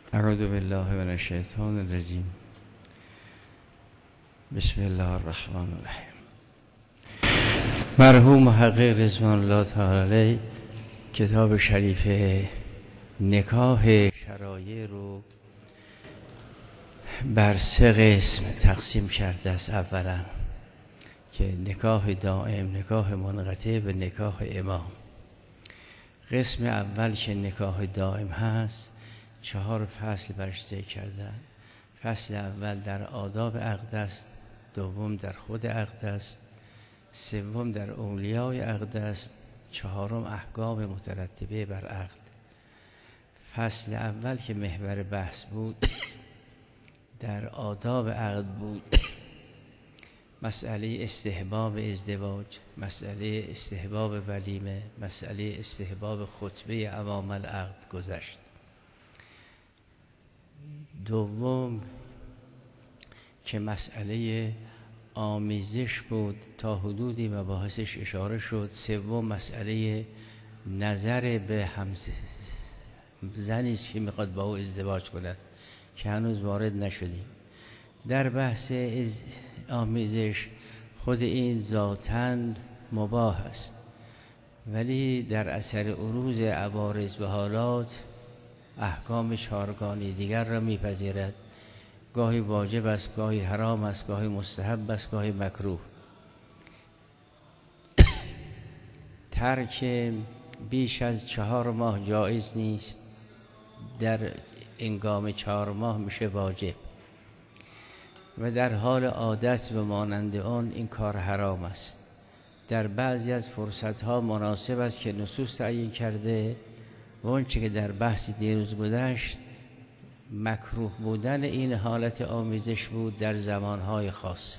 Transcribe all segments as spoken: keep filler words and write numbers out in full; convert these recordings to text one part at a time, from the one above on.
اعوذ بالله من الشیطان الرجیم. بسم الله الرحمن الرحیم. مرحوم محقق رضوان الله تعالی علیه کتاب شریف نکاح شرایع رو بر سه قسم تقسیم کرده است. اولا که نکاح دائم، نکاح منقطع و نکاح امام. قسم اول که نکاح دائم هست چهار فصل برش ذکر کردن. فصل اول در آداب عقد است، دوم در خود عقد است، سوم در اولیای عقد است، چهارم احکام مترتبه بر عقد. فصل اول که محور بحث بود در آداب عقد بود، مسئله استحباب ازدواج، مسئله استحباب ولیمه، مسئله استحباب خطبه امام العقد گذشت. دوم که مسئله آمیزش بود، تا حدودی مباحثش اشاره شد. سوم مسئله نظر به هم زنی است که میخواد با او ازدواج کند که هنوز وارد نشدیم. در بحث آمیزش خود این ذاتاً مباح است، ولی در اثر عروض عوارض و حالات احکام چهارگانه دیگر را میپذیرد. گاهی واجب است، گاهی حرام است، گاهی مستحب است، گاهی مکروه. ترک بیش از چهار ماه جایز نیست، در انگام چهار ماه میشه واجب و در حال عادت و مانند آن این کار حرام است. در بعضی از فرصتها مناسب است که نصوص تعیین کرده و اونچه که در بحث دیروز گذشت مکروه بودن این حالت آمیزش بود در زمانهای خاص.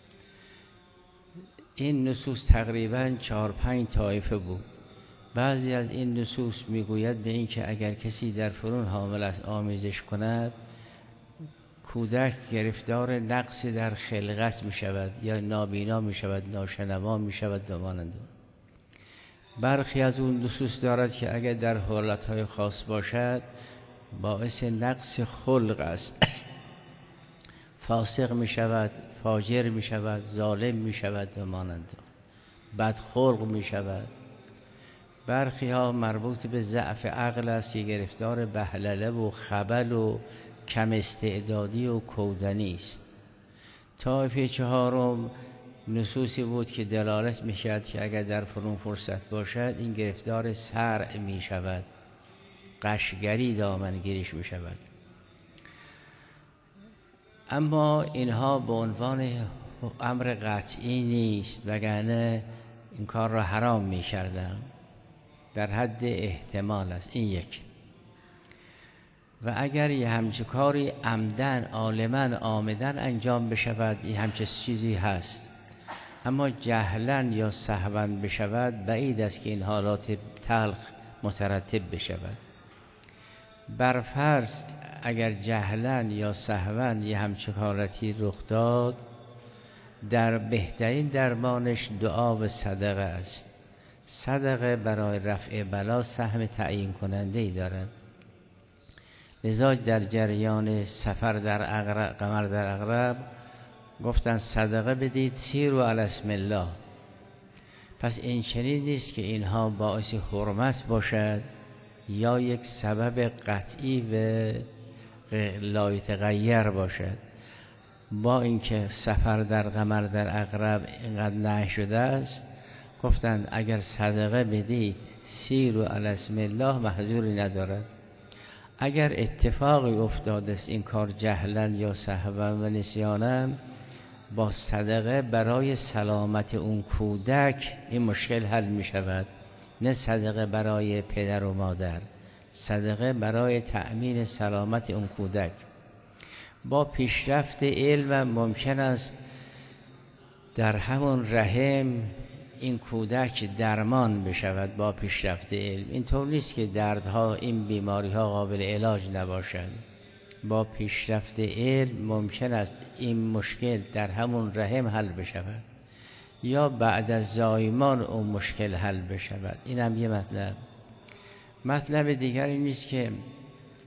این نصوص تقریباً چهار پنج طایفه بود. بعضی از این نصوص میگوید به این که اگر کسی در فرون حامل است آمیزش کند، کودک گرفتار نقص در خلقت می شود، یا نابینا می شود، ناشنوا می شود و مانند. برخی از اون نصوص دارد که اگر در حالتهای خاص باشد باعث نقص خلق است، فاسق می شود، فاجر می شود، ظالم می شود و مانند، بدخلق می شود. برخی ها مربوط به ضعف عقل است که گرفتار بهلله و خبل و کم استعدادی و کودنی است. طایفه چهارم نصوصی بود که دلالت می‌کرد که اگر در فرون فرصت باشد این گرفتار صرع می شود، قشگری دامنگیرش می شود. اما اینها به عنوان امر قطعی نیست، وگرنه این کار را حرام می کردن. در حد احتمال است. این یک. و اگر یه همچه کاری عمدن عالماً آمدن انجام بشود، یه همچه چیزی هست، اما جهلاً یا سهواً بشود، بعید است که این حالات تلخ مترتب بشود. برفرض اگر جهلاً یا سهواً یه همچه حالتی رخ داد، در بهترین درمانش دعا و صدقه است. صدقه برای رفع بلا سهم تعیین کننده ای دارد. لذا در جریان سفر در عقرب، قمر در عقرب گفتن صدقه بدید سیروا علی اسم الله. پس این چنین نیست که اینها باعث حرمت باشد یا یک سبب قطعی و لا یتغیر باشد. با اینکه سفر در قمر در عقرب اینقدر نهی شده است، گفتن اگر صدقه بدید سیروا علی اسم الله محظوری ندارد. اگر اتفاقی افتاده است این کار جهلاً یا سهواً و نسیاناً، با صدقه برای سلامت اون کودک این مشکل حل می شود. نه صدقه برای پدر و مادر، صدقه برای تأمین سلامت اون کودک. با پیشرفت علم ممکن است در همون رحم این کودک درمان بشود. با پیشرفت علم اینطور نیست که دردها، این بیماری ها قابل علاج نباشد. با پیشرفت علم ممکن است این مشکل در همون رحم حل بشود یا بعد از زایمان اون مشکل حل بشود. این هم یه مطلب. مطلب دیگری نیست که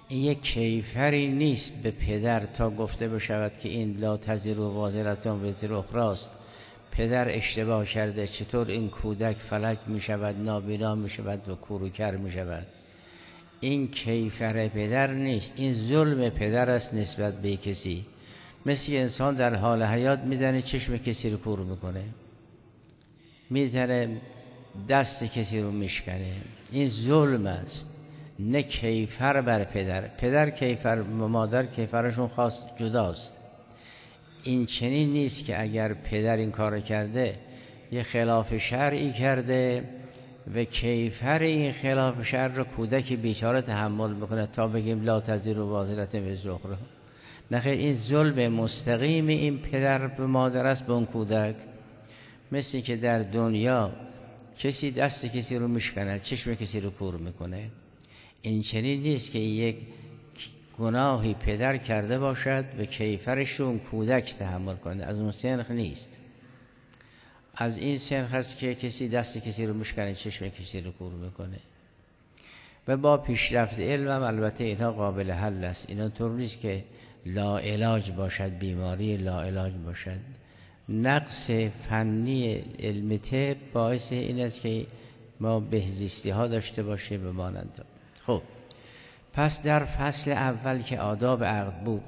این یک کیفری نیست به پدر تا گفته بشود که این لا تزر وازرة وزر اخراست، پدر اشتباه کرده، چطور این کودک فلج می شود، نابینا می شود و کوروکر می شود. این کیفر پدر نیست، این ظلم پدر است نسبت به کسی. مثل انسان در حال حیات میزنه چشم کسی رو کور میکنه، میزنه دست کسی رو میشکنه، این ظلم است، نه کیفر بر پدر. پدر کیفر، مادر کیفرشون خاص جداست. این چنین نیست که اگر پدر این کار کرده یه خلاف شرعی کرده و کیفر این خلاف شرع رو کودک بیچاره تحمل میکنه تا بگیم لا تزر وازرة وزر اخرى. نه خیر، این ظلم مستقیم این پدر به مادر است به اون کودک. مثل که در دنیا کسی دست کسی رو میشکنه، چشم کسی رو کور میکنه، این چنین نیست که یک گناهی پدر کرده باشد و کیفرش رو اون کودک تحمل کنه. از اون سنخ نیست. از این سنخ هست که کسی دست کسی رو میشکنه، چشم کسی رو کور میکنه. و با پیشرفت علم هم البته اینها قابل حل است. اینا طور نیست که لا علاج باشد، بیماری لا علاج باشد. نقص فنی علم طب باعث این است که ما بهزیستی ها داشته باشه به مانند. خب پس در فصل اول که آداب عقد بود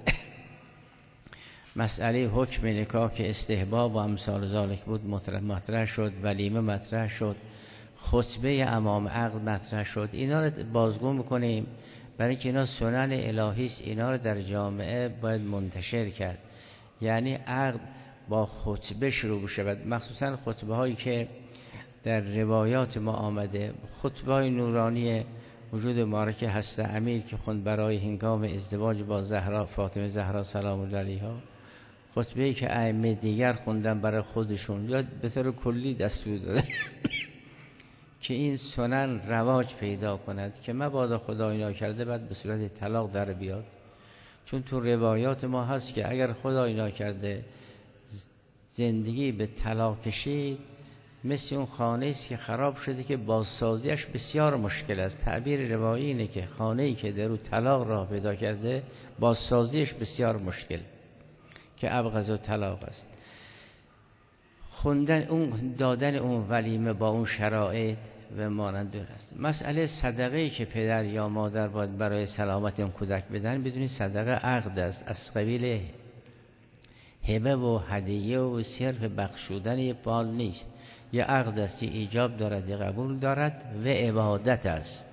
مسئله حکم نکاح که استحباب و امثال ذالک بود مطرح شد، ولیمه مطرح شد، خطبه امام عقد مطرح شد. اینا رو بازگو میکنیم برای که اینا سنن الهی است، اینا رو در جامعه باید منتشر کرد. یعنی عقد با خطبه شروع شود، مخصوصا خطبه هایی که در روایات ما آمده، خطبه های نورانی وجود مبارک هست امیر که خوند برای هنگام ازدواج با زهرا، فاطمه زهرا سلام الله علیها، خطبه‌ای که ائمه دیگر خوندن برای خودشون یا به طور کلی دستور داده که این سنن رواج پیدا کند که مبادا خدای ناکرده بعد به صورت طلاق در بیاد. چون تو روایات ما هست که اگر خدای ناکرده زندگی به طلاق کشید، مثل اون خانه است که خراب شده که بازسازیش بسیار مشکل است. تعبیر روایی اینه که خانه‌ای که در او طلاق راه پیدا کرده بازسازیش بسیار مشکل، که ابغض و طلاق است. خوندن اون، دادن اون ولیمه با اون شرایط و مانند اون است. مسئله صدقه‌ای که پدر یا مادر باید برای سلامت اون کودک بدن، بدونید صدقه عقد است، از قبیل هبه و هدیه و صرف بخشودن یه پال نیست. یه عقد است، یه ایجاب دارد، یه قبول دارد و عبادت است.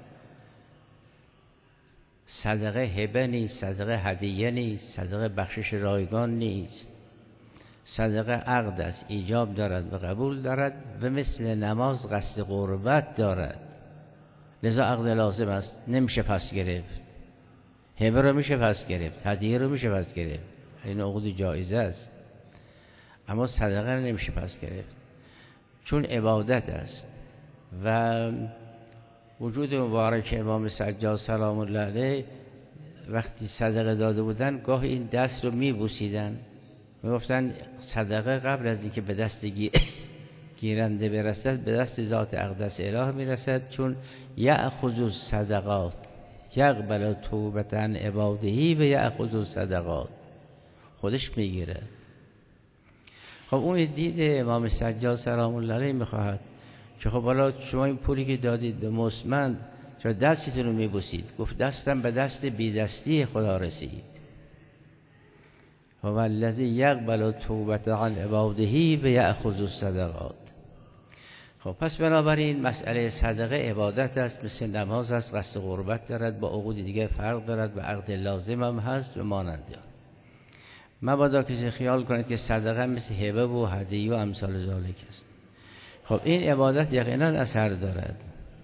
صدقه هبه نیست، صدقه هدیه نیست، صدقه بخشش رایگان نیست. صدقه عقد است، ایجاب دارد و قبول دارد و مثل نماز قصد قربت دارد. لذا عقد لازم است، نمیشه پس گرفت. هبه رو میشه پس گرفت، هدیه رو میشه پس گرفت، این عقد جایزه است. اما صدقه رو نمیشه پس گرفت چون عبادت است. و وجود مبارک امام سجاد سلام الله علیه وقتی صدقه داده بودن گاه این دست رو میبوسیدن، میگفتن صدقه قبل از اینکه به دست گیرنده برسد به دست ذات اقدس اله میرسد، چون یأخذ الصدقات یقبل توبة عن عباده و یأخذ الصدقات، خودش میگیره. خب اون دید امام سجاد سلام الله علیه میخواهد که خب حالا شما این پولی که دادید به مستمند چرا دستتون رو میبوسید؟ گفت دستم به دست بی دستی خدا رسید. هو الذی یقبل توبة عن عباده و یأخذ الصدقات. خب پس بنابراین مسئله صدقه عبادت است، مثل نماز است، قصد قربت دارد، با عقود دیگه فرق دارد و عقد لازم هم هست و مانند آن. مبادا کسی خیال کنید که صدقه مثل هبه و هدیه و امثال ذالک است. خب این عبادت یقینا اثر دارد.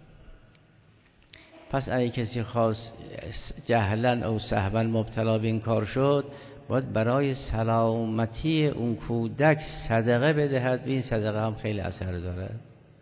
پس اگه کسی خواست جهلا او سهوا مبتلا به این کار شد، باید برای سلامتی اون کودک صدقه بدهد و این صدقه هم خیلی اثر دارد.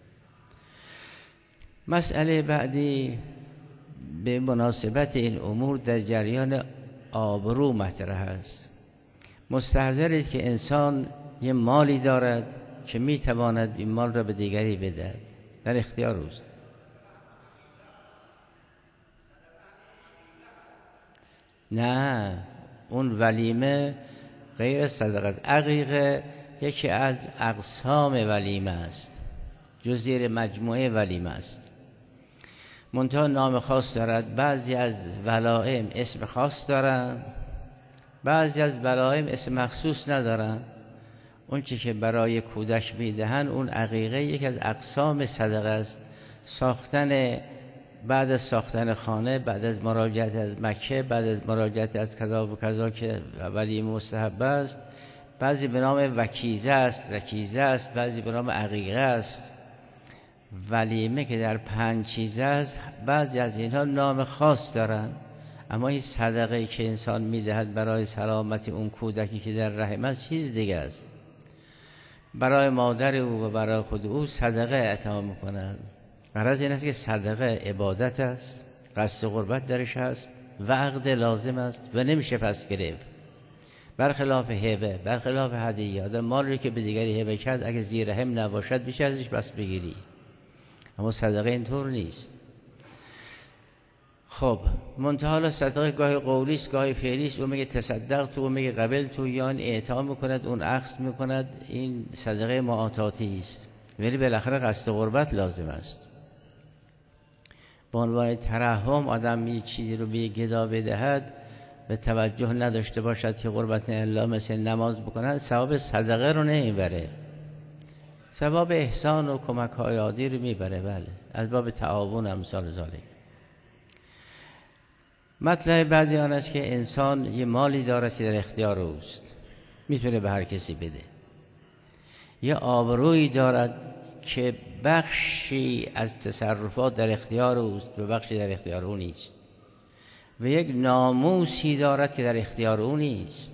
مسئله بعدی به مناسبت این امور در جریان آبرو مطرح است. مستحضرید که انسان یه مالی دارد که میتواند این مال را به دیگری بدهد، در اختیار اوست. نه، اون ولیمه غیر صدقه است. عقیقه یکی از اقسام ولیمه است، جز زیر مجموعه ولیمه است. منتها نام خاص دارد. بعضی از ولائم اسم خاص دارن، بعضی از ولائم اسم مخصوص ندارن. اون چی که برای کودک میدهن اون عقیقه یک از اقسام صدقه است. ساختن، بعد از ساختن خانه، بعد از مراجعت از مکه، بعد از مراجعت از کذا و کذا که ولی مستحب است، بعضی به نام وکیزه است، رکیزه است، بعضی به نام عقیقه است. ولیمه که در پنج چیزه است، بعضی از اینها نام خاص دارن، اما این صدقه که انسان میدهد برای سلامت اون کودکی که در رحم است چیز دیگه است. برای مادر او و برای خود او صدقه عطا میکنند. غرض این است که صدقه عبادت است، قصد قربت درش است و عقد لازم است و نمیشه پس گرفت. برخلاف هبه، برخلاف هدیه، آدم مالی که به دیگری هبه کرد اگه زیر هم نباشد میشه ازش بس بگیری، اما صدقه اینطور نیست. خب منتها صدقه گاهی قولی است، گاهی فعلی است. او میگه تصدق تو، او میگه قبل تو، یا این اعطا میکند، اون اخذ میکند. این صدقه معاطاتی است، ولی بالاخره قصد قربت لازم است. به عنوان ترحم آدم یه چیزی رو به یک گدا بدهد به توجه نداشته باشد که قربت الله مثل نماز بکنن، ثواب صدقه رو نمیبره، ثواب احسان و کمک های عادی رو میبره. بله، از باب تعاون امثال ذالک. مطلب بعدی آن است که انسان یه مالی دارد که در اختیار اوست، میتونه به هر کسی بده. یه آبرویی دارد که بخشی از تصرفات در اختیار اوست و بخشی در اختیار او نیست. و یک ناموسی دارد که در اختیار او نیست.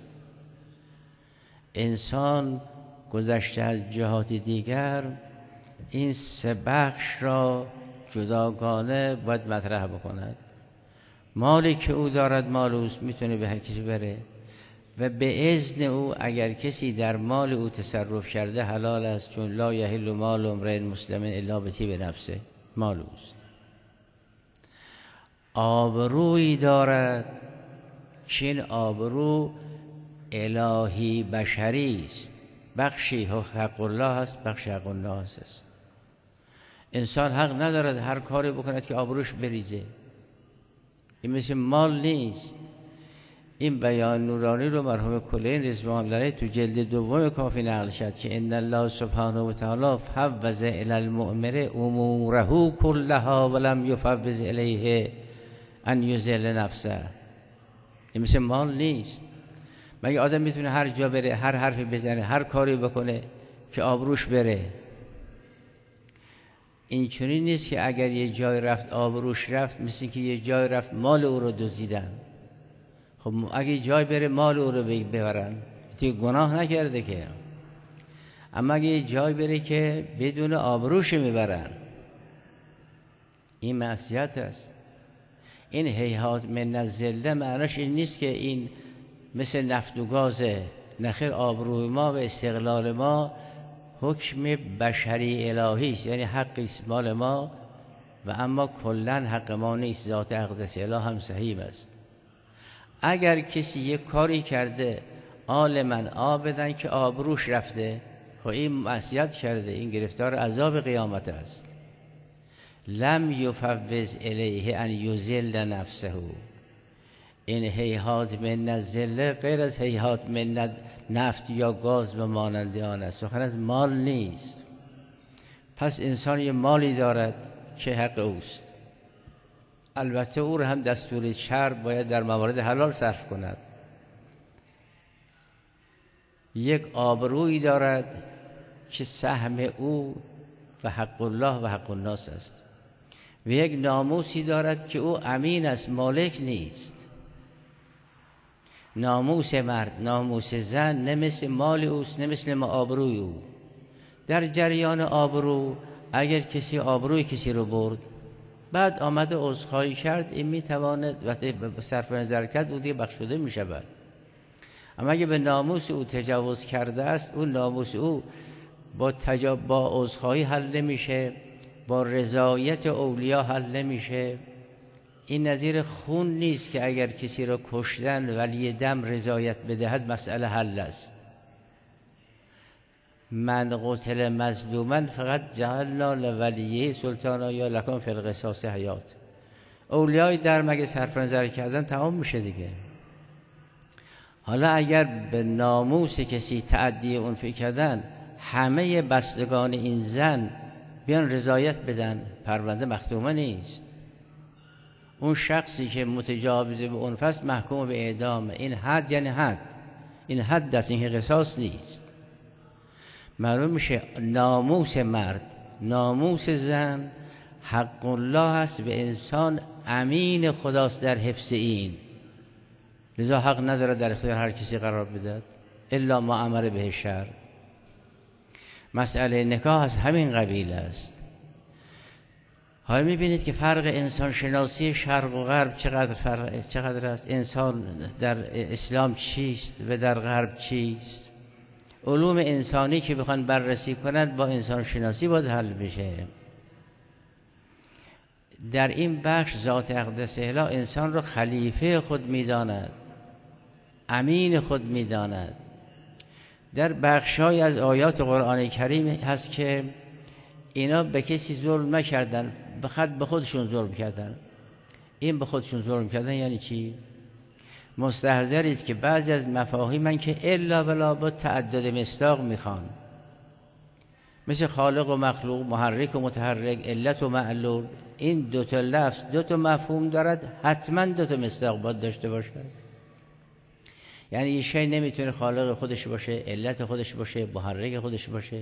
انسان گذشته از جهات دیگر این سه بخش را جداگانه باید مطرح بکند. مالی که او دارد مال اوست، میتونه به هر کسی بره و به اذن او اگر کسی در مال او تصرف کرده حلال است، چون لا یحل مال امرئ مسلم الا بطیب نفسه، مال اوست. آبرویی دارد که این آبرو الهی بشری است، بخشی حق الله است، بخشی حق الناس است. انسان حق ندارد هر کاری بکند که آبروش بریزه. این مثل مال نیست. این بیان نورانی رو مرحوم کلین رضوان الله علیه تو جلد دوم کافی نقل شد که ان الله سبحانه و تعالی فوض الی المؤمن اموره كلها ولم یفوض الیه ان یذل نفسه. این مثل مال نیست. مگه آدم میتونه هر جا بره، هر حرفی بزنه، هر کاری بکنه که آبروش بره؟ این چنین نیست که اگر یه جای رفت آبروش رفت، مثل که یه جای رفت مال او رو دزدیدن. خب اگه جای بره مال او رو ببرن، دیگه گناه نکرده که. اما اگه یه جای بره که بدون آبروش میبرن، این معصیت است. این هیهات من الذله معناش این نیست که این مثل نفت و گازه. نخیر، آبروی ما و استقلال ما حکم بشری الهی است، یعنی حقی است مال ما و اما کلن حق ما نیست. ذات اقدس اله هم صحیح است. اگر کسی یک کاری کرده عالماً آبدن که آبروش رفته، خب این معصیت کرده، این گرفتار عذاب قیامت است. لم یفوض الیه ان یذل نفسه. این هیهات من الذله غیر از هیهات من نفت یا گاز و مانند آن است، سخن از مال نیست. پس انسان یه مالی دارد که حق اوست، البته او را هم دستور شرع باید در موارد حلال صرف کند. یک آبرویی دارد که سهم او و حق الله و حق الناس است و یک ناموسی دارد که او امین است، مالک نیست. ناموس مرد، ناموس زن نه مثل مال اوست، نه مثل ما آبروی او. در جریان آبرو اگر کسی آبروی کسی رو برد، بعد آمده عذرخواهی کرد، این میتواند وقتی صرف نظر کرد او دیگه بخشوده میشود. اما اگه به ناموس او تجاوز کرده است، اون ناموس او با تجا... با عذرخواهی حل نمیشه، با رضایت اولیا حل نمیشه. این نظیر خون نیست که اگر کسی را کشتن ولی دم رضایت بدهد مسئله حل است. من قتل مظلوما فقط جعلنا لولیه سلطانا یا لکن فی القصاص حیات. اولیای در مگه صرف نظر کردن تمام میشه دیگه. حالا اگر به ناموس کسی تعدی عنفی کردن همه بستگان این زن بیان رضایت بدن، پرونده مختومه نیست. اون شخصی که متجاوز به عنف است محکوم به اعدام. این حد یعنی حد، این حد است، این قصاص نیست. معلوم میشه ناموس مرد، ناموس زن حق الله است و انسان امین خداست در حفظ این، لذا حق نداره در اختیار هر کسی قرار بدهد الا ما امر به شرع. مسئله نکاح از همین قبیل است. حالا میبینید که فرق انسان شناسی شرق و غرب چقدر فرق چقدر است. انسان در اسلام چیست و در غرب چیست. علوم انسانی که بخوان بررسی کنند با انسان شناسی باید حل بشه. در این بخش ذات اقدس اله انسان را خلیفه خود میداند، امین خود میداند. در بخشای از آیات قرآن کریم هست که اینا به کسی ظلم نکردن، بخاطر به خودشون ظلم کردن. این به خودشون ظلم کردن یعنی چی؟ مستحضرید که بعضی از مفاهیم من که الا ولا با تعدد مصداق میخوان، مثل خالق و مخلوق، محرک و متحرک، علت و معلول. این دو تا لفظ دو تا مفهوم دارد، حتما دو تا مصداق باید داشته باشه. یعنی یه شی نمیتونه خالق خودش باشه، علت خودش باشه، محرک خودش باشه.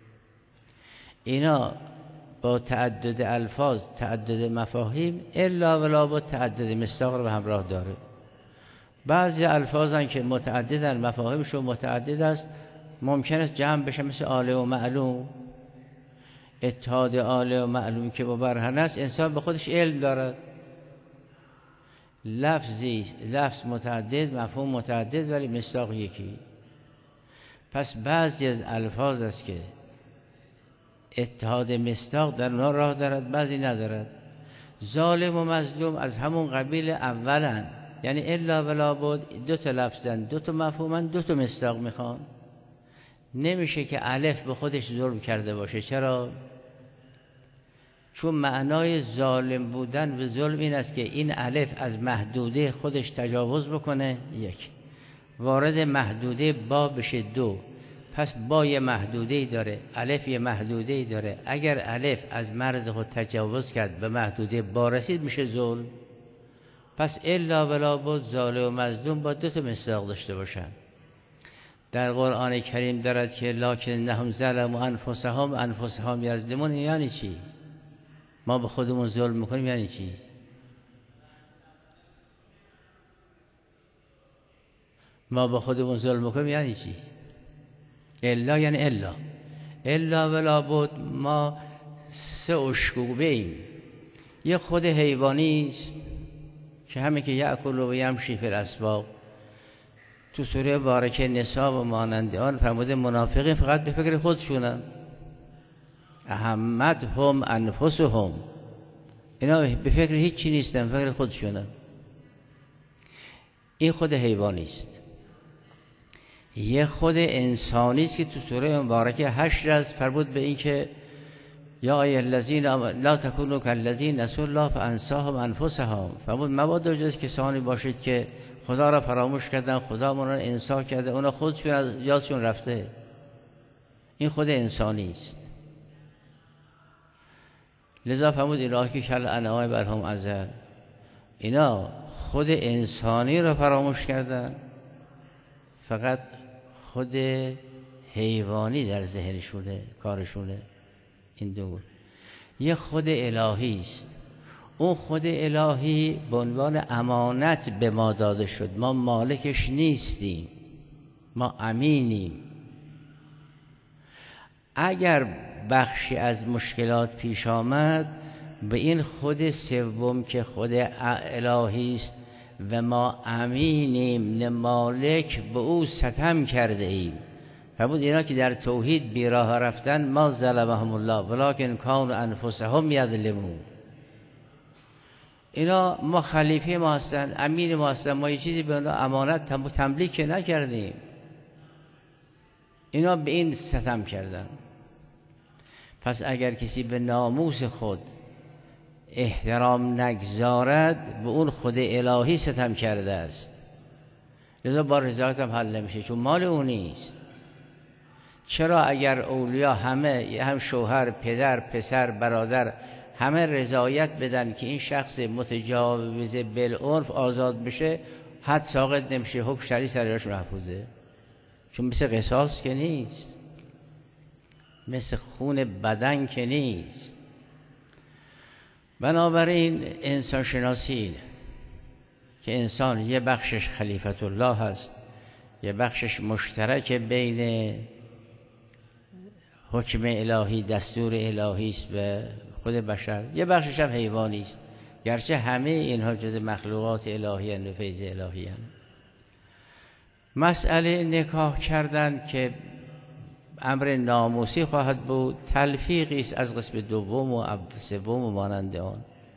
اینا با تعدد الفاظ، تعدد مفاهیم، الا ولا با تعدد مصداق رو به همراه داره. بعضی الفاظن که متعددن، مفاهیمشون متعدد است، ممکن است جمع بشه، مثل آله و معلوم. اتحاد آله و معلوم که با برهن است، انسان به خودش علم دارد. لفظی لفظ متعدد، مفهوم متعدد، ولی مصداق یکی. پس بعضی از الفاظ است که اتحاد مصداق در اونها راه دارد، بعضی ندارد. ظالم و مظلوم از همون قبیل اولن، یعنی الا ولا بود دو تا لفظن، دو تا مفهومن، دو تا مصداق میخوان. نمیشه که الف به خودش ظلم کرده باشه. چرا؟ چون معنای ظالم بودن و ظلم این است که این الف از محدوده خودش تجاوز بکنه، یک، وارد محدوده با بشه، دو. پس با یه محدوده‌ای داره، الف یه محدوده‌ای داره. اگر الف از مرز خود تجاوز کرد به محدوده با رسید میشه ظلم. پس الا ولا بود ظالم و مظلوم با دو تا مصداق داشته باشن. در قرآن کریم دارد که لکنهم ظلموا انفسهم انفسهم یظلمون. یعنی چی؟ ما به خودمون ظلم میکنیم یعنی چی؟ ما به خودمون ظلم میکنیم یعنی چی؟ الا یعنی الا الا ولا بود ما سه اشکوبه ایم. یه خود حیوانی است که همه که یأکل و یمشی فی الاسواق. تو سوره بارکه نساء و مانند آن فرموده منافقین فقط به فکر خودشونن، اهمتهم انفسهم. اینا به فکر هیچ چی نیستن، فکر خودشونن. این خود حیوانی است. یه خود انسانی است که تو سوره مبارکه هشت از فرمود به این که یا ایها الذین لا تکونوا کالذین نسوا الله فانساهم انفسهم. فرمود مبادا جز کسانی باشید که خدا را فراموش کردن، خدا من را انسا کرده، اونا خودشون از یادشون رفته. این خود انسانی است. لذا فرمود الهی که کل انعام برهم ازل. اینا خود انسانی را فراموش کردن، فقط خود حیوانی در ذهنشونه، کارشونه. این دو یه خود الهی است. اون خود الهی به عنوان امانت به ما داده شد. ما مالکش نیستیم، ما امینیم. اگر بخشی از مشکلات پیش آمد، به این خود سوم که خود الهی است و ما امینیم، نه مالک، به او ستم کرده ایم. فرمود اینا که در توحید بیراه رفتن، ما ظلمهم الله ولکن کانوا انفسهم یظلمون. اینا ما خلیفه ما هستن، امیر ما هستن، ما یه چیزی به اونا امانت تملیک نکردیم. اینا به این ستم کردن. پس اگر کسی به ناموس خود احترام نگذارد، به اون خود الهی ستم کرده است. لذا با رضایت هم حل نمیشه، چون مال اون نیست. چرا اگر اولیا همه، هم شوهر، پدر، پسر، برادر، همه رضایت بدن که این شخص متجاوز بالعرف آزاد بشه، حد ساقط نمیشه، حکم شرعی سرش محفوظه. چون مثل قصاص که نیست، مثل خون بدن که نیست. بنابراین انسان شناسی اینه که انسان یه بخشش خلیفت الله هست، یه بخشش مشترک بین حکم الهی، دستور الهی است به خود بشر، یه بخشش هم حیوانی است، گرچه همه اینها جز مخلوقات الهی اند و فیض الهی اند. مسئله نکاح کردن که امر ناموسی خواهد بود، تلفیقی است از قسم دوم و سوم و مانند آن.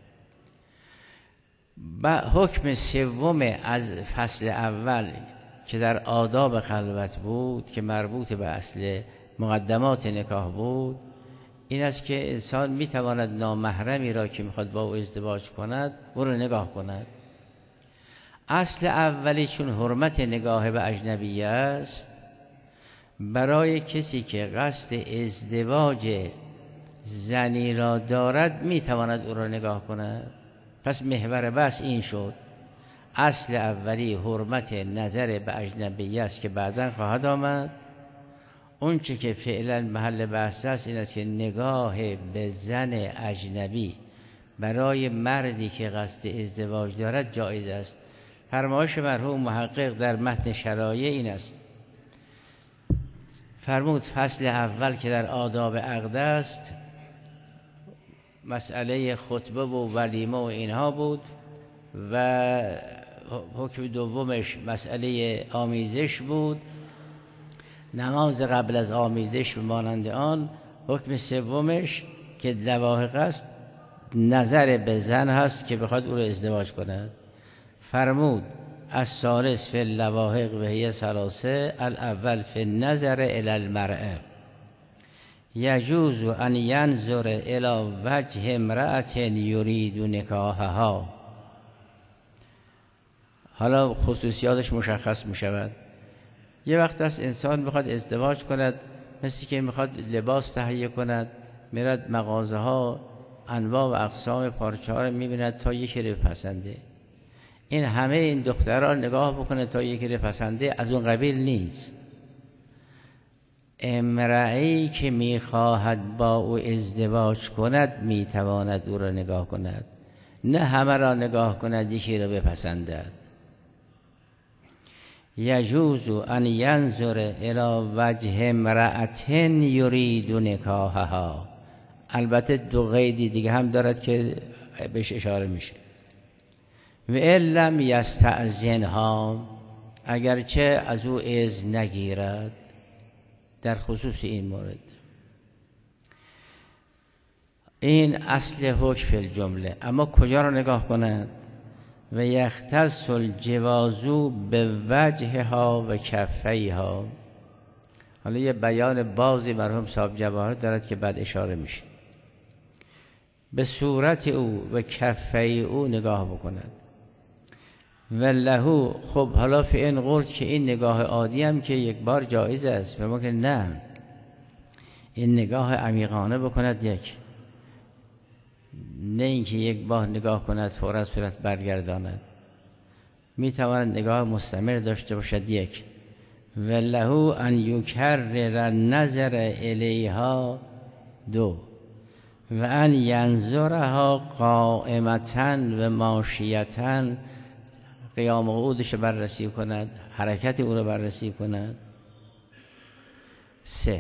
با حکم سوم از فصل اول که در آداب خلوت بود، که مربوط به اصل مقدمات نکاح بود، این است که انسان میتواند نامحرمی را که میخواد با او ازدواج کند او را نگاه کند. اصل اولی چون حرمت نگاه به اجنبی است، برای کسی که قصد ازدواج زنی را دارد میتواند او را نگاه کند. پس محور بحث این شد. اصل اولی حرمت نظر به اجنبی است که بعداً خواهد آمد. اون چه که فعلا محل بحث است این است که نگاه به زن اجنبی برای مردی که قصد ازدواج دارد جایز است. فرمایش مرحوم محقق در متن شرایع این است، فرمود فصل اول که در آداب عقد است، مسئله خطبه و ولیمه و اینها بود، و حکم دومش مسئله آمیزش بود، نماز قبل از آمیزش و مانند آن. حکم سومش که لواحق است، نظر به زن هست که بخواد او رو ازدواج کند. فرمود الثالث فی اللواحق و هی ثلاثه، الاول فی النظر الی المرأة یجوز ان ینظر الی وجه امرأة یرید نکاحها. حالا خصوصیاتش مشخص می شود. یه وقت است انسان بخواد ازدواج کند، مثل که میخواد لباس تهیه کند، میرد مغازه ها انواع و اقسام پارچه ها رو میبیند تا یکی رو بپسنده. این همه این دختران نگاه بکنه تا یکی رو پسنده، از اون قبیل نیست. امرئی که میخواهد با او ازدواج کند میتواند او را نگاه کند، نه همه را نگاه کند یکی را بپسندد. یجوز ان ینظر الی وجه امرأة یرید نکاحها. البته دو قیدی دیگه هم دارد که بهش اشاره میشه. و ان لم یستأذنها، اگرچه از او اذن نگیرد در خصوص این مورد. این اصل حکم فی الجمله. اما کجا را نگاه کند؟ و یختص الجواز به وجهها و کفیها. حالا یه بیان بازی مرحوم صاحب جواهر دارد که بعد اشاره میشه. به صورت او و کفی او نگاه بکند. و لهو، خب حالا فی این قرد که این نگاه عادی هم که یک بار جایز است، و ما که نه، این نگاه عمیقانه بکند یک، نه اینکه یک بار نگاه کند فورا صورت برگرداند. می تواند نگاه مستمر داشته باشد یک. و لهو ان یکرر النظر الیها دو. و ان ینظرها قائمتا و ماشیتا، قیام قعودش بررسی کند، حرکت او را بررسی کند. سه.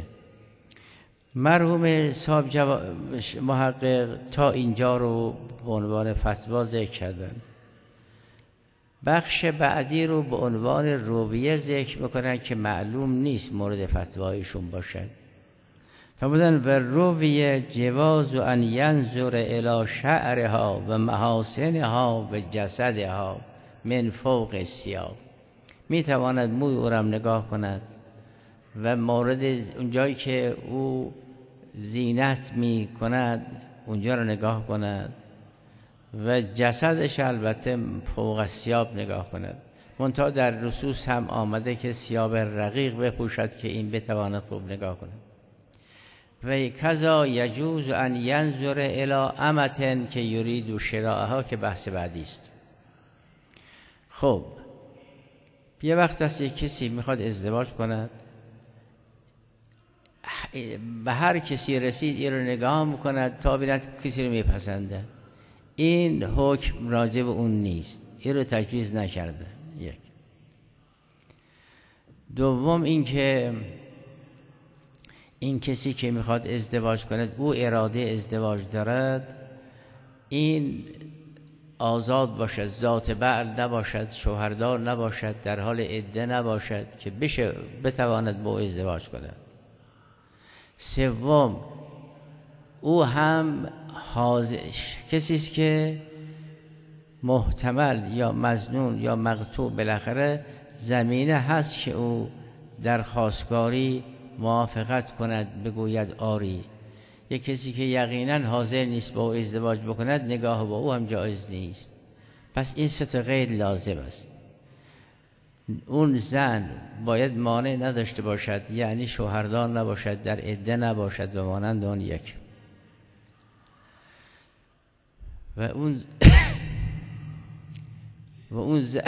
مرحوم صاحب جوا... محقق تا اینجا رو به عنوان فتوا ذکر کردن. بخش بعدی رو به عنوان رویه ذکر میکنن که معلوم نیست مورد فتوایشون باشد. فرمودن و روی جواز و ان ینظر الی شعرها و محاسنها و جسدها من فوق الثیاب. می تواند موی او را نگاه کند و مورد اونجایی که او زینت می کند اونجا را نگاه کند و جسدش البته فوق الثیاب نگاه کند. منتها در نصوص هم آمده که ثیاب رقیق بپوشد که این بتواند خوب نگاه کند. و کذا یجوز ان ینظر الی امة که یرید شراءها که بحث بعدی است. خب یه وقت است یک کسی میخواد ازدواج کند، به هر کسی رسید این رو نگاه میکند تا بیند کسی رو میپسنده. این حکم راجع به اون نیست، این رو تجویز نکرده. یک دوم این که این کسی که میخواد ازدواج کند او اراده ازدواج دارد، این آزاد باشد، ذات بعل نباشد، شوهردار نباشد، در حال عده نباشد که بشه بتواند با ازدواج کند. سوم او هم حاضر کسی است که محتمل یا مظنون یا مقطوع بالاخره زمینه هست که او در خواستگاری موافقت کند، بگوید آری. یک کسی که یقینا حاضر نیست با او ازدواج بکند، نگاه با او هم جایز نیست. پس این سه تا قید لازم است. اون زن باید مانع نداشته باشد، یعنی شوهردار نباشد، در عده نباشد و مانند اون یک. و اون و اون زن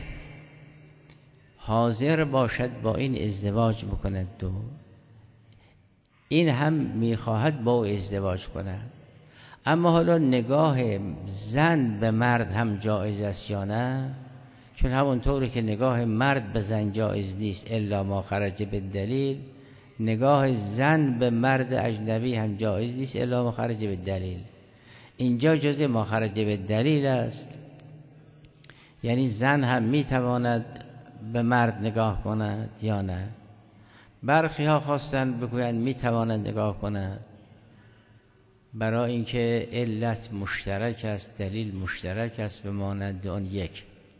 حاضر باشد با این ازدواج بکند. دو این هم میخواهد با او ازدواج کند. اما حالا نگاه زن به مرد هم جایز است یا نه؟ چون همونطوری که نگاه مرد به زن جایز نیست الا ما خرج بالدلیل، نگاه زن به مرد اجنبی هم جایز نیست الا ما خرج بالدلیل. اینجا جزء ما خرج بالدلیل است، یعنی زن هم میتواند به مرد نگاه کند یا نه. برخی ها خواستن بگویند میتواند نگاه کند، برای اینکه علت مشترک است، دلیل مشترک است به مانند آن یک.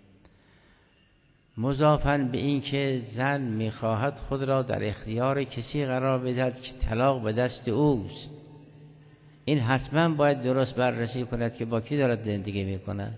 مضافاً به این که زن میخواهد خود را در اختیار کسی قرار بدهد که طلاق به دست اوست، این حتما باید درست بررسی کند که با کی دارد زندگی میکند.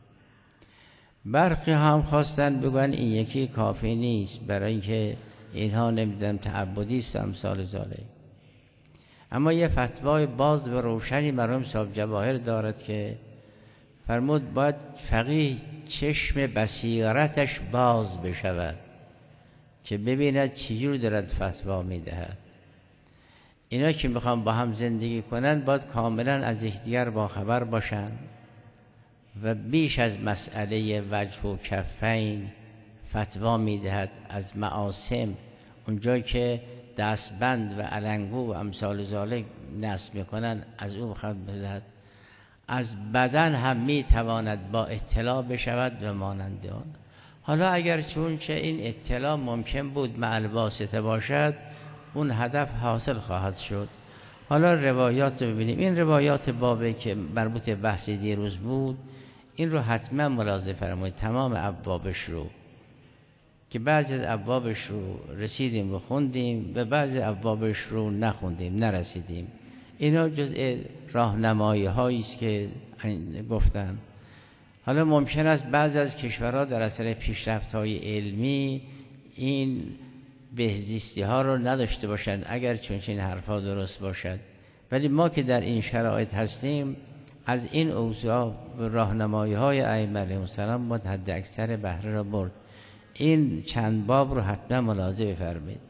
برخی هم خواستن بگن این یکی کافی نیست، برای اینکه اینها نمیدونم تعبدی است و امثال ذالک. اما یه فتوای باز و روشنی مرحوم صاحب جواهر دارد که فرمود باید فقیه چشم بصیرتش باز بشود که ببیند چجور دارد فتوا میدهد. اینا که میخوان با هم زندگی کنن باید کاملا از یکدیگر باخبر باشن و بیش از مسئله وجه و کفین فتوا میدهد از معاصم، اونجایی که دستبند و علنگو و امثال ذالک نصب میکنن از او خبر بدهد. از بدن هم میتواند با اطلاع بشود و مانند آن. حالا اگر چون چه این اطلاع ممکن بود مع الواسطه باشد، اون هدف حاصل خواهد شد. حالا روایات رو ببینیم. این روایات بابه که مربوط به بحث دیروز بود، این رو حتما ملاحظه فرمایید، تمام ابوابش رو، که بعضی از ابوابش رو رسیدیم و خوندیم و بعضی ابوابش رو نخوندیم، نرسیدیم. اینا جزء راهنمایی هایی است که گفتن. حالا ممکن است بعضی از کشورها در اثر پیشرفت‌های علمی این بهزیستی ها رو نداشته باشند، اگر چنین حرفا درست باشد، ولی ما که در این شرایط هستیم از این اوضاع راهنمایی های ائمه علیهم السلام باید حد اکثر بهره را برد. این چند باب رو حتما ملاحظه بفرمایید.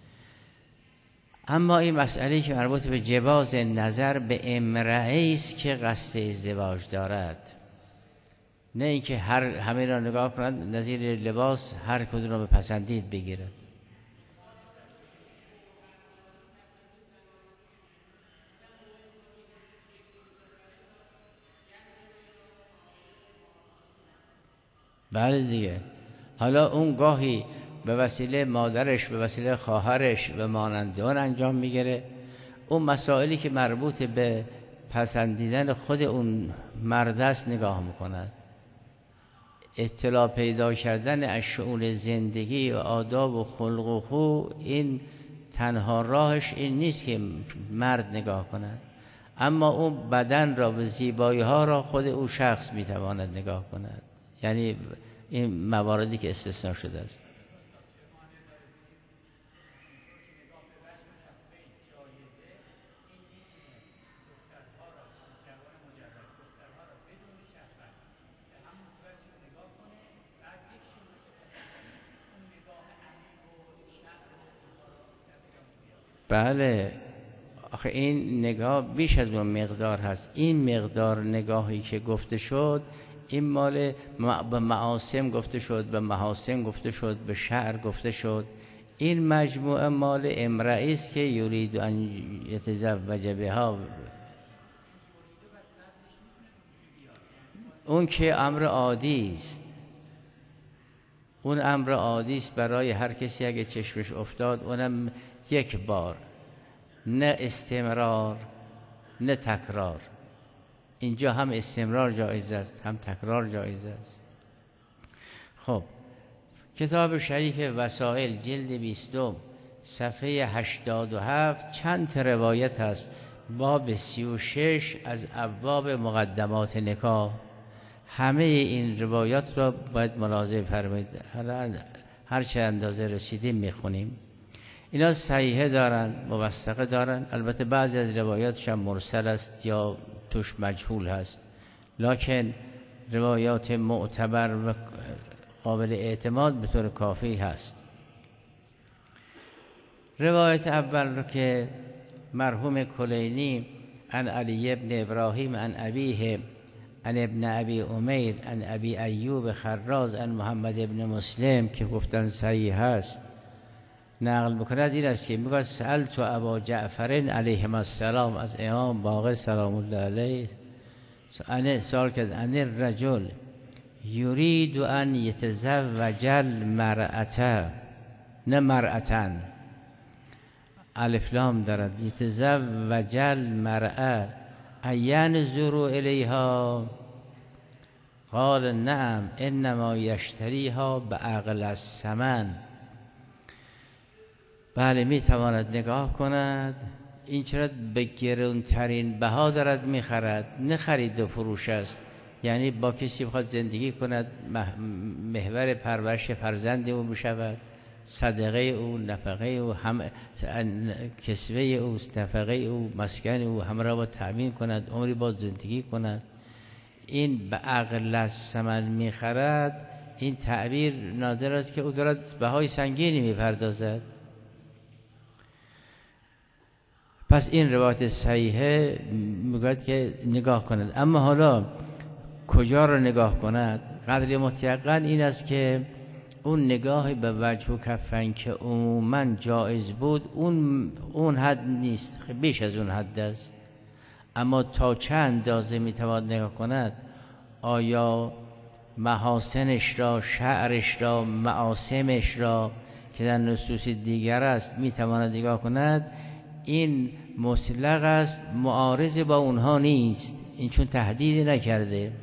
اما این مسئله که مربوط به جواز نظر به امرأه‌ای است که قصد ازدواج دارد، نه اینکه هر همه را نگاه کنند نظیر لباس هر کدوم را بپسندید بگیرد. بله دیگه. حالا اون گاهی به وسیله مادرش، به وسیله خواهرش و مانند آن انجام میگیره، اون مسائلی که مربوط به پسندیدن خود اون مرد است نگاه میکند. اطلاع پیدا کردن از شؤون زندگی و آداب و خلق و خو، این تنها راهش این نیست که مرد نگاه کند، اما اون بدن را و زیبایی ها را خود او شخص میتواند نگاه کند. یعنی این مواردی که استثناء شده است. بله، آخه این نگاه بیش از اون مقدار هست. این مقدار نگاهی که گفته شد، این مال به معاصم گفته شد، به محاسن گفته شد، به شعر گفته شد. این مجموعه مال امرئی است که یرید ان یتزوج بها. اون که امر عادی است، اون امر عادی است برای هر کسی اگه چشمش افتاد، اونم یک بار، نه استمرار نه تکرار. اینجا هم استمرار جایز است، هم تکرار جایز است. خب کتاب شریف وسائل جلد بیستم صفحه هشتاد و هفت چند تا روایت هست. باب سی و شش از ابواب مقدمات نکاح. همه این روایات را باید ملاحظه فرمایید. هر چه اندازه رسیدیم میخونیم. اینا صحیحه دارن، موثقه دارن. البته بعضی از روایاتش هم مرسل است یا توش مجهول هست، لکن روایات معتبر و قابل اعتماد به طور کافی هست. روایت اول رو که مرحوم کلینی عن علی ابن ابراهیم عن ابیه عن ابن ابی امیر عن ابی ایوب خراز عن محمد ابن مسلم که گفتن صحیح هست نقل بکند، این است که میگه سألت ابا جعفر علیه السلام، از امام باقر سلام الله علیه، انا سوال کرد ان الرجل یرید ان یتزوج المرأة، نه مرأة، الف لام دارد، یتزوج المرأة اینظر الیها، قال نعم انما یشتریها بعقل الثمن. بله میتواند نگاه کند. این چرا به گرانترین بها دارد میخرد، نه خرید و فروش است. یعنی با کسی بخواد زندگی کند، محور پرورش فرزند او بشود، صدقه او، نفقه او، هم کسوه او، نفقه او، مسکن او، همه را با تأمین کند، عمری با زندگی کند. این به عقل الثمن میخرد. این تعبیر ناظر است که او دارد بهای سنگینی میپردازد. پس این روایت صحیحه میگوید که نگاه کند. اما حالا کجا را نگاه کند؟ قدر متیقن این است که اون نگاه به وجه و کفن که عموما جایز بود، اون اون حد نیست، بیش از اون حد است. اما تا چه اندازه میتواند نگاه کند؟ آیا محاسنش را، شعرش را، معاسمش را که در نصوص دیگر است میتواند نگاه کند؟ این مطلق است، معارض با اونها نیست. این چون تهدید نکرده.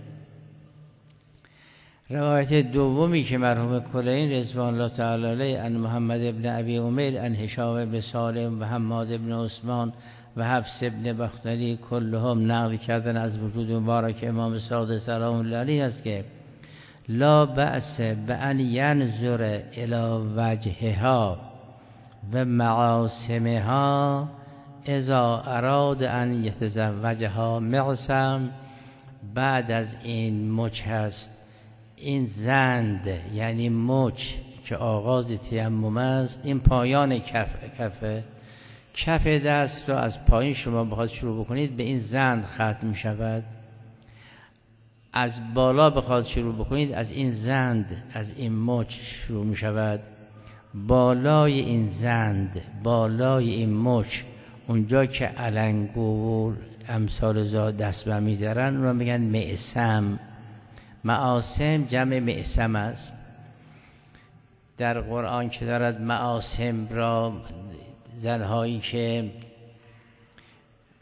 روایت دومی که مرحوم کلین رضوان الله تعالی علیه عن محمد ابن ابی امیر عن هشام ابن سالم و حماد ابن عثمان و حفص ابن بختری کلهم نقل کردن از وجود مبارک امام صادق سلام الله علیه است که لا بأس بأن ینظر الی وجهها و معاسمها اذا اراد ان یتزوجها. معصم بعد از این مچ هست. این زند یعنی مچ که آغاز تیمم است، این پایان کف کفه کف دست را از پایین شما بخواد شروع بکنید به این زند ختم می شود. از بالا بخواد شروع بکنید از این زند، از این مچ شروع می شود. بالای این زند، بالای این مچ، اونجا که علنگو و امثال زاد دست برمی‌دارن اون رو میگن معصم. معاسم جمع معصم است. در قرآن که دارد معاسم را، زنهایی که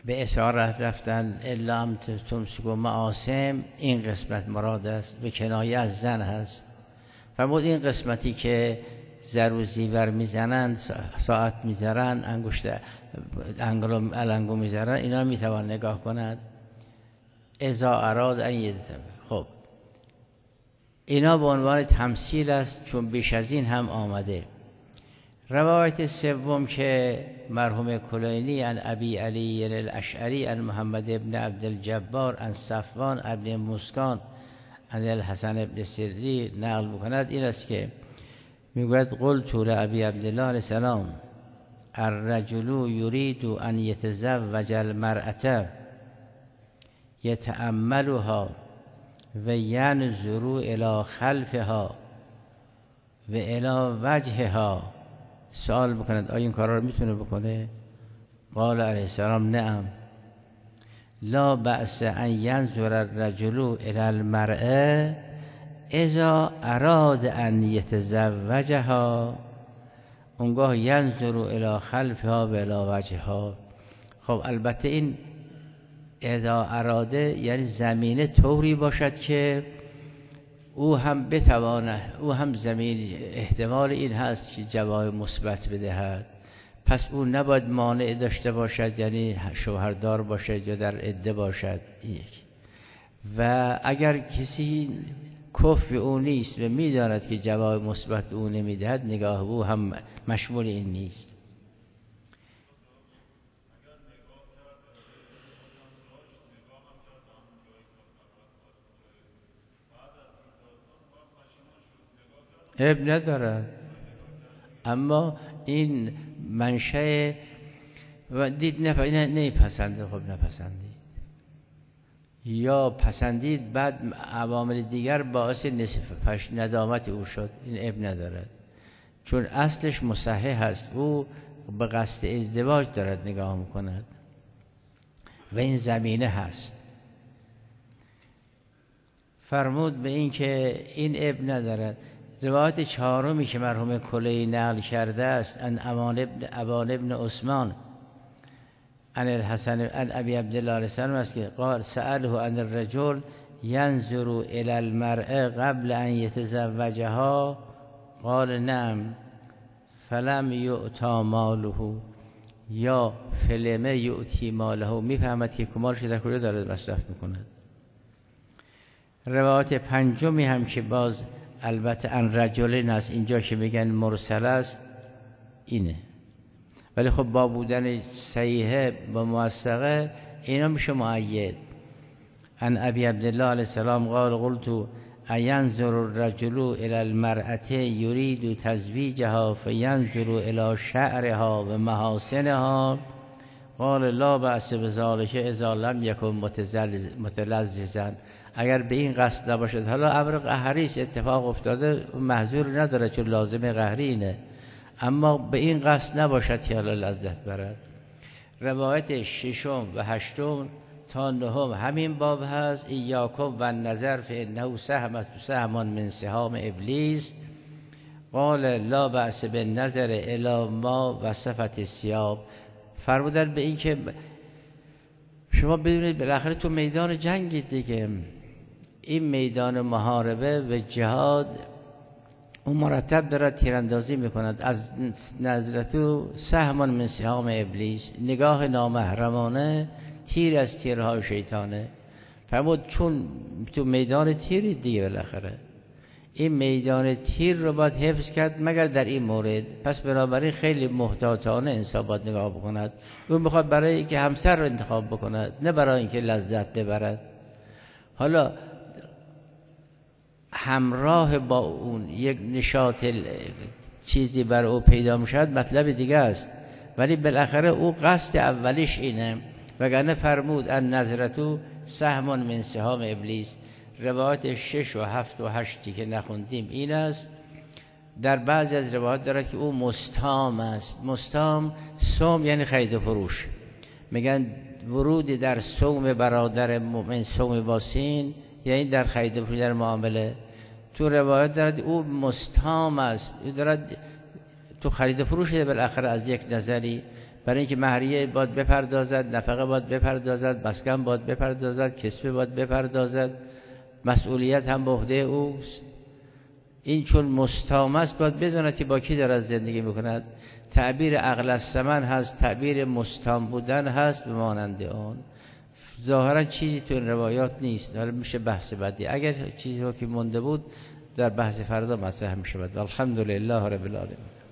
به اسارت رفتن الا ام تمسکو معاصم، این قسمت مراد است، به کنایه از زن هست. فرمود این قسمتی که زر و زیور میزنن، ساعت میذارن، انگشت انگلو الانگو میذارن، اینا میتوان نگاه کند. اذا اراد ان یذهب. خب اینا به عنوان تمثیل است، چون بیش از این هم آمده. روایت سوم که مرحوم کلینی عن ابی علی الاشعری عن محمد ابن عبد الجبار عن صفوان ابن مسکان عن الحسن ابن سری نقل بکند، این است که میگوید قلت لابی عبدالله علیه السلام الرجل یرید ان یتزوج المرأة یتأملها و ینظر الی خلفها و الی وجهها. سوال بکند آیا این کارا رو میتونه بکنه؟ قال علیه السلام نعم. لا بأس ان ینظر الرجل الی المرأة اذا اراد ان یتزوجها، اونگاه ینظر الی خلفها و الی وجهها. خب البته این اذا اراده یعنی زمینه طوری باشد که او هم بتواند، او هم زمین احتمال این هست که جواب مثبت بدهد، پس او نباید مانع داشته باشد، یعنی شوهردار باشد یا در عده باشد. یک و اگر کسی کف او نیست و میداند که جواب مثبت او نمیدهد، نگاه او هم مشمول این نیست. عیب ندارد، اما این منشأ و دید نپ... نپسنده. خب نپسندید یا پسندید، بعد عوامل دیگر باعث نصف پش ندامت او شد، این عیب ندارد، چون اصلش مصحح هست، او به قصد ازدواج دارد نگاه میکند و این زمینه هست. فرمود به این که این عیب ندارد. روایت چهارمی که مرحوم کلی نقل کرده است ان امان ابن ابان ابن عثمان عن الحسن عن ابی عبدالله علیه السلام است که قال سأله عن الرجل ینظر الی المرأة قبل ان یتزوجها قال نعم فلم یؤتا ماله یا فلم یؤتی ماله. میفهمد که کمالش در کجا داره مصرف میکند. روایت پنجمی هم که باز البته ان رجلین است، اینجا که میگن مرسل است اینه، ولی خب با بودن صحیحه با موثقه اینا میشه مؤید. ان ابی عبدالله علیه السلام قال قلت اینظر الرجل الی المرأة یرید تزویجها فینظر الی شعرها و محاسنها قال لا بأس بذلک اذا لم یکن متلذذا. اگر به این قصد نباشد، حالا امر قهری اتفاق افتاده محظور نداره چون لازم قهری اینه، اما به این قصد نباشد که حالا لذت برد. روایت ششم و هشتم تا نهم همین باب هست. ایاکم و نظر فانه سهم سهم من سهام ابلیس قال لا بأس بالنظر الی ما وصفت الثياب. فرمودن به این که شما بدونید بالاخره تو میدان جنگید دیگه، این میدان محاربه و جهاد اون مرتب داره تیراندازی میکند. از نظرتو سهم من سهام ابلیس، نگاه نامحرمانه تیر از تیرهای شیطانه. فرمود چون تو میدان تیری دیگه بالاخره این میدان تیر رو باید حفظ کرد مگر در این مورد. پس بنابراین خیلی محتاطانه انسان باید نگاه بکند. اون میخواد برای اینکه همسر رو انتخاب بکند، نه برای اینکه لذت ببرد. حالا همراه با اون یک نشاط چیزی برای او پیدا میشد مطلب دیگه است، ولی بالاخره او قصد اولیش اینه. وگرنه فرمود ان نظرتو سهم من سهام ابلیس. روایت شش و هفت و هشتی که نخوندیم این است. در بعضی از روایات دارد که او مستام است. مستام سوم یعنی خرید و فروش. میگن ورودی در سوم برادر مؤمن سوم باسین یعنی در خرید و فروش، در معامله. تو روایات دارد او مستام است، او دارد تو خرید و فروش بالاخره از یک نظری. برای اینکه مهریه باید بپردازد، نفقه باید بپردازد، مسکن باید بپردازد، کسبه باید بپردازد، مسئولیت هم به عهده اوست. این چون مستام است باید بداند که با کی دارد زندگی میکند. تعبیر عقل الثمن هست، تعبیر مستام بودن هست به مانند آن. ظاهرا چیزی تو این روایات نیست، حالا میشه بحث بعدی. اگر چیزی که مونده بود در بحث فردا مطرح میشه. الحمدلله رب العالمین.